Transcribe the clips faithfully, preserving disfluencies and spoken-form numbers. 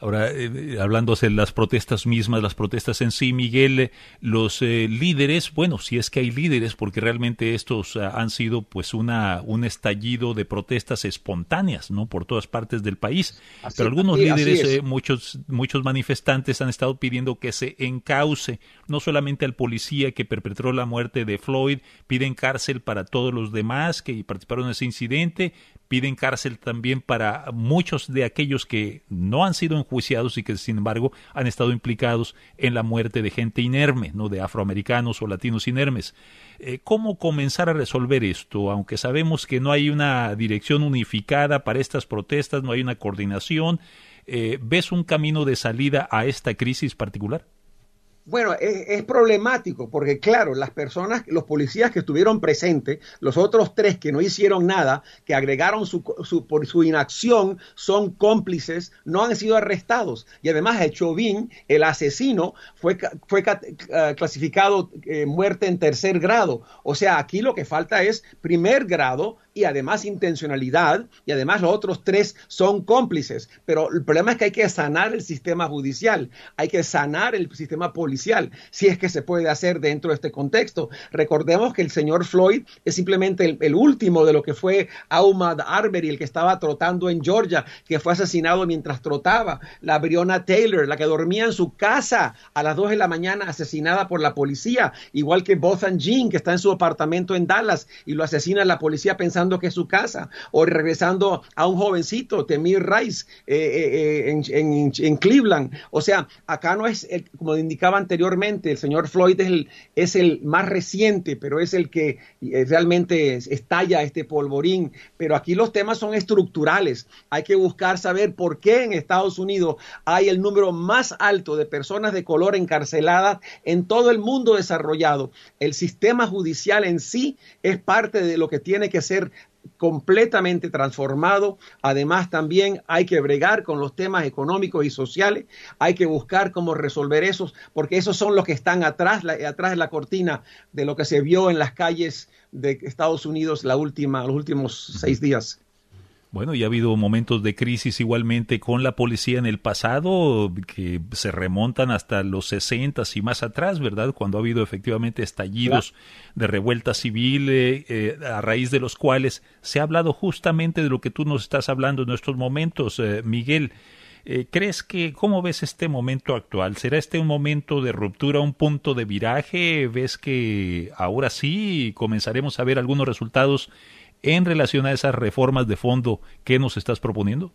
Ahora, eh, hablando de las protestas mismas, las protestas en sí, Miguel, eh, los eh, líderes, bueno, si es que hay líderes, porque realmente estos uh, han sido pues una un estallido de protestas espontáneas, ¿no? Por todas partes del país. Así, Pero algunos así, líderes, así eh, muchos muchos manifestantes han estado pidiendo que se encauce no solamente al policía que perpetró la muerte de Floyd, piden cárcel para todos los demás que participaron en ese incidente, piden cárcel también para muchos de aquellos que no han sido enjuiciados y que sin embargo han estado implicados en la muerte de gente inerme, no de afroamericanos o latinos inermes. Eh, ¿Cómo comenzar a resolver esto? Aunque sabemos que no hay una dirección unificada para estas protestas, no hay una coordinación, eh, ¿ves un camino de salida a esta crisis particular? Bueno, es, es problemático porque, claro, las personas, los policías que estuvieron presentes, los otros tres que no hicieron nada, que agregaron su, su, por su inacción, son cómplices, no han sido arrestados. Y además, Chauvin, el asesino, fue, fue uh, clasificado eh, muerte en tercer grado. O sea, aquí lo que falta es primer grado y además intencionalidad, y además los otros tres son cómplices. Pero el problema es que hay que sanar el sistema judicial, hay que sanar el sistema policial, si es que se puede hacer dentro de este contexto. Recordemos que el señor Floyd es simplemente el, el último de lo que fue Ahmaud Arbery, el que estaba trotando en Georgia, que fue asesinado mientras trotaba. La Breonna Taylor, la que dormía en su casa a las dos de la mañana, asesinada por la policía, igual que Botham Jean, que está en su apartamento en Dallas y lo asesina la policía pensando que es su casa, o regresando a un jovencito, Tamir Rice, eh, eh, en, en, en Cleveland. O sea, acá no es, el, como indicaba anteriormente, el señor Floyd es el, es el más reciente, pero es el que eh, realmente estalla este polvorín. Pero aquí los temas son estructurales. Hay que buscar saber por qué en Estados Unidos hay el número más alto de personas de color encarceladas en todo el mundo desarrollado. El sistema judicial en sí es parte de lo que tiene que ser completamente transformado. Además, también hay que bregar con los temas económicos y sociales. Hay que buscar cómo resolver esos, porque esos son los que están atrás, la, atrás de la cortina de lo que se vio en las calles de Estados Unidos la última, los últimos uh-huh. seis días. Bueno, y ha habido momentos de crisis igualmente con la policía en el pasado que se remontan hasta los sesentas y más atrás, ¿verdad? Cuando ha habido efectivamente estallidos claro. de revuelta civil eh, eh, a raíz de los cuales se ha hablado justamente de lo que tú nos estás hablando en estos momentos, eh, Miguel. Eh, ¿Crees que, cómo ves este momento actual? ¿Será este un momento de ruptura, un punto de viraje? ¿Ves que ahora sí comenzaremos a ver algunos resultados en relación a esas reformas de fondo que nos estás proponiendo?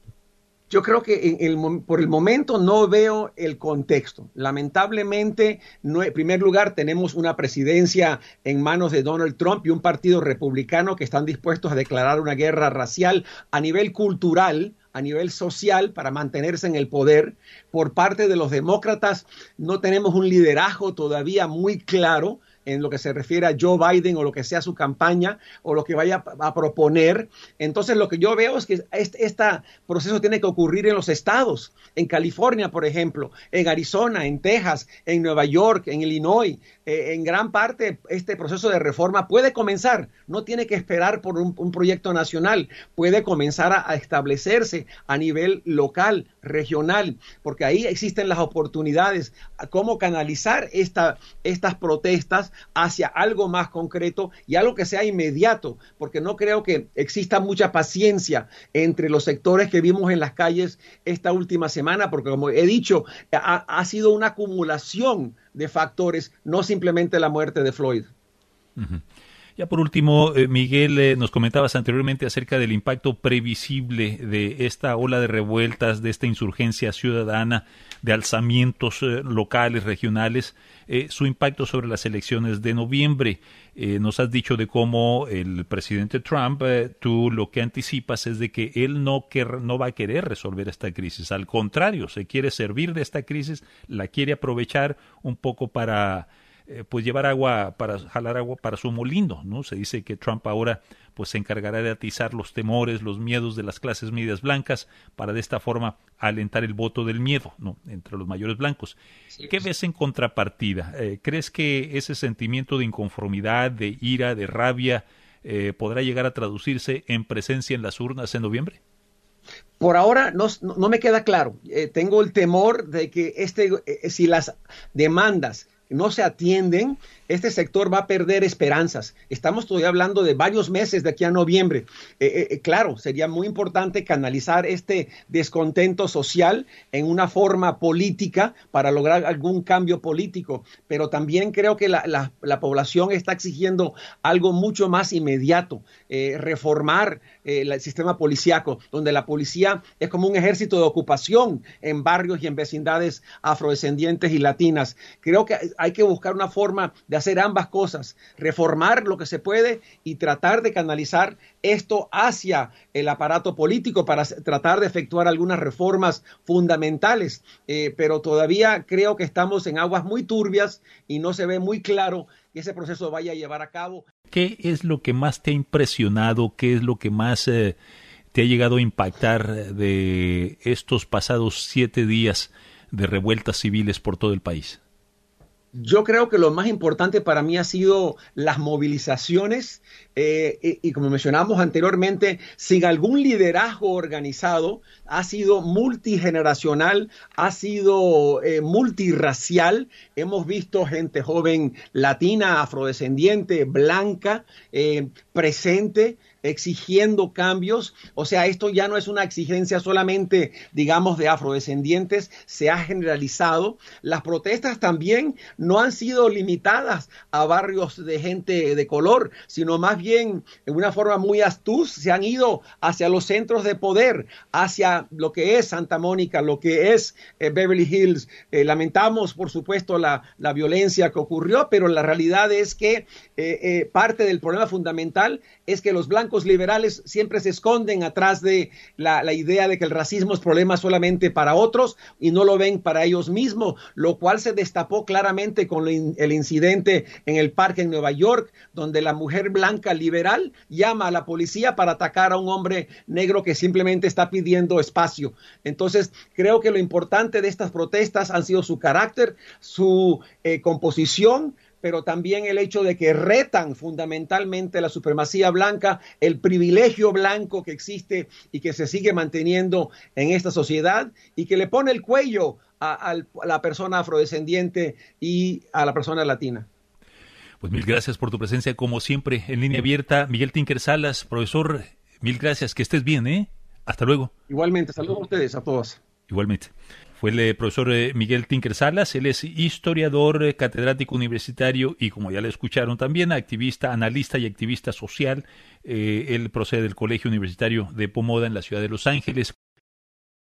Yo creo que en el, por el momento no veo el contexto. Lamentablemente, no, en primer lugar, tenemos una presidencia en manos de Donald Trump y un partido republicano que están dispuestos a declarar una guerra racial a nivel cultural, a nivel social, para mantenerse en el poder. Por parte de los demócratas, no tenemos un liderazgo todavía muy claro en lo que se refiere a Joe Biden o lo que sea su campaña o lo que vaya a proponer. Entonces, lo que yo veo es que este, este proceso tiene que ocurrir en los estados, en California, por ejemplo, en Arizona, en Texas, en Nueva York, en Illinois. Eh, en gran parte, este proceso de reforma puede comenzar, no tiene que esperar por un, un proyecto nacional, puede comenzar a, a establecerse a nivel local, regional, porque ahí existen las oportunidades a cómo canalizar esta, estas protestas hacia algo más concreto y algo que sea inmediato, porque no creo que exista mucha paciencia entre los sectores que vimos en las calles esta última semana, porque como he dicho, ha, ha sido una acumulación de factores, no simplemente la muerte de Floyd. Uh-huh. Ya por último, eh, Miguel, eh, nos comentabas anteriormente acerca del impacto previsible de esta ola de revueltas, de esta insurgencia ciudadana, de alzamientos eh, locales, regionales, eh, su impacto sobre las elecciones de noviembre. Eh, nos has dicho de cómo el presidente Trump, eh, tú lo que anticipas es de que él no, quer, no va a querer resolver esta crisis. Al contrario, se quiere servir de esta crisis, la quiere aprovechar un poco para Eh, pues llevar agua, para jalar agua para su molino, ¿no? Se dice que Trump ahora pues se encargará de atizar los temores, los miedos de las clases medias blancas para de esta forma alentar el voto del miedo, ¿no? Entre los mayores blancos. Sí, ¿Qué sí. ves en contrapartida? Eh, ¿Crees que ese sentimiento de inconformidad, de ira, de rabia eh, podrá llegar a traducirse en presencia en las urnas en noviembre? Por ahora no, no me queda claro. Eh, tengo el temor de que este, eh, si las demandas no se atienden, este sector va a perder esperanzas. Estamos todavía hablando de varios meses de aquí a noviembre. Eh, eh, claro, sería muy importante canalizar este descontento social en una forma política para lograr algún cambio político, pero también creo que la, la, la población está exigiendo algo mucho más inmediato, eh, reformar eh, el sistema policíaco, donde la policía es como un ejército de ocupación en barrios y en vecindades afrodescendientes y latinas. Creo que hay que buscar una forma de hacer ambas cosas, reformar lo que se puede y tratar de canalizar esto hacia el aparato político para tratar de efectuar algunas reformas fundamentales, eh, pero todavía creo que estamos en aguas muy turbias y no se ve muy claro que ese proceso vaya a llevar a cabo. ¿Qué es lo que más te ha impresionado? ¿Qué es lo que más eh, te ha llegado a impactar de estos pasados siete días de revueltas civiles por todo el país? Yo creo que lo más importante para mí ha sido las movilizaciones eh, y, y como mencionamos anteriormente, sin algún liderazgo organizado, ha sido multigeneracional, ha sido eh, multirracial. Hemos visto gente joven latina, afrodescendiente, blanca, eh, presente, exigiendo cambios. O sea, esto ya no es una exigencia solamente, digamos, de afrodescendientes, se ha generalizado. Las protestas también no han sido limitadas a barrios de gente de color, sino más bien, en una forma muy astuz, se han ido hacia los centros de poder, hacia lo que es Santa Mónica, lo que es eh, Beverly Hills. Eh, lamentamos, por supuesto, la, la violencia que ocurrió, pero la realidad es que eh, eh, parte del problema fundamental es que los blancos liberales siempre se esconden atrás de la, la idea de que el racismo es problema solamente para otros y no lo ven para ellos mismos, lo cual se destapó claramente con el incidente en el parque en Nueva York, donde la mujer blanca liberal llama a la policía para atacar a un hombre negro que simplemente está pidiendo espacio. Entonces, creo que lo importante de estas protestas han sido su carácter, su eh, composición, pero también el hecho de que retan fundamentalmente la supremacía blanca, el privilegio blanco que existe y que se sigue manteniendo en esta sociedad y que le pone el cuello a, a la persona afrodescendiente y a la persona latina. Pues mil gracias por tu presencia, como siempre, en Línea Abierta. Miguel Tinker Salas, profesor, mil gracias, que estés bien, ¿eh? Hasta luego. Igualmente, saludos a ustedes, a todos. Igualmente. Fue el profesor Miguel Tinker Salas, él es historiador, catedrático universitario y, como ya le escucharon también, activista, analista y activista social. Eh, él procede del Colegio Universitario de Pomoda en la ciudad de Los Ángeles.